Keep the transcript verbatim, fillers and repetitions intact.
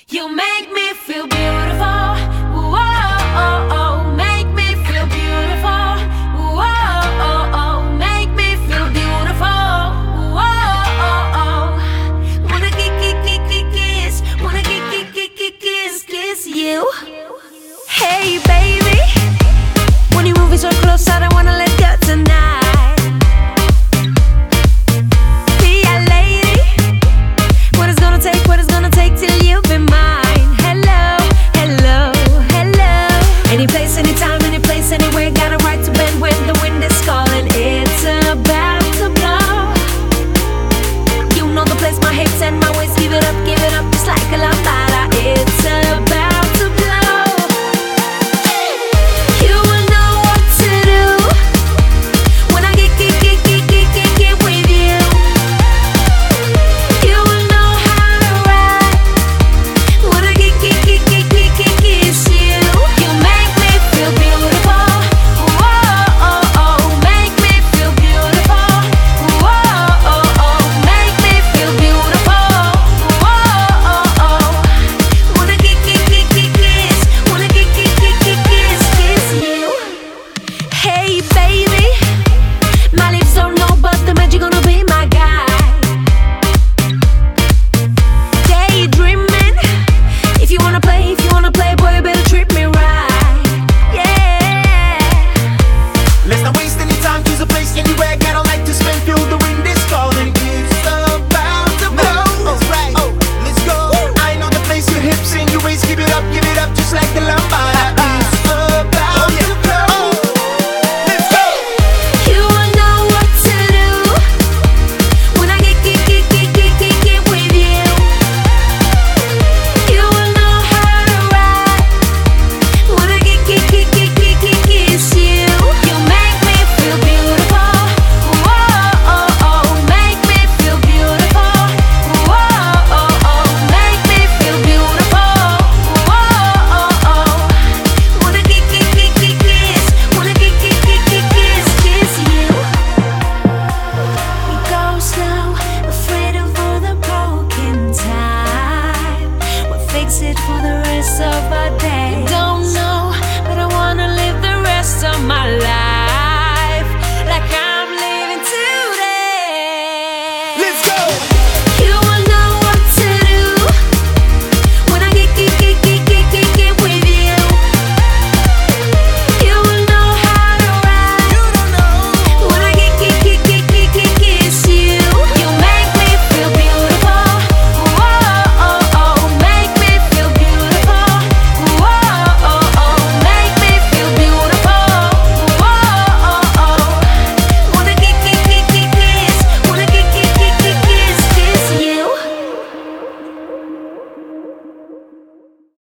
You make me feel beautiful. Whoa, make me feel beautiful. Whoa, make me feel beautiful. Whoa, wanna kiss, kiss, wanna kiss, kiss, kiss, kiss you. Hey, baby, when you move so close, I don't wanna let go tonight. Be a lady. What it's gonna take, what it's gonna take till you be mine. Hello, hello, hello. Any place, anytime, any place, anywhere. Got a right to bend when the wind is calling. It's about to blow. You know the place, my hips and my waist. Give it up, give it up, just like a lambada. It's about to blow. You will know what to do when I get, get, get, get, get, get, get with you. You will know how to ride. Wanna get, get, get, get, get, get, kiss you. You make me feel beautiful. Whoa, make me feel beautiful. Whoa, make me feel beautiful. Whoa, wanna get, get, get, get, kiss. Wanna get, get, get, get, kiss, kiss you. Hey, baby, my lips don't know, but the magic gonna be my guide. Daydreaming. If you wanna play, if you wanna play, boy, you better treat me right. Yeah. Let's not waste any time, choose a place anywhere. Get on like to spend, feel the wind is calling. It's about to blow. That's right. Oh, let's go. I know the place, your hips and your waist. Give it up, give it up, just like the lambada. It's about to blow. Let's go. You will know what to do when I get, get, get, get, get, get, get with you. You will know how to ride. Wanna get, get, get, get, get, get, kiss you. You make me feel beautiful. Whoa, make me feel beautiful. Whoa, make me feel beautiful. Whoa, wanna get, get, get, get, kiss. Wanna get, get, get, get, kiss, kiss you. We go slow, afraid of all the broken time. We'll fix it for the rest of our day.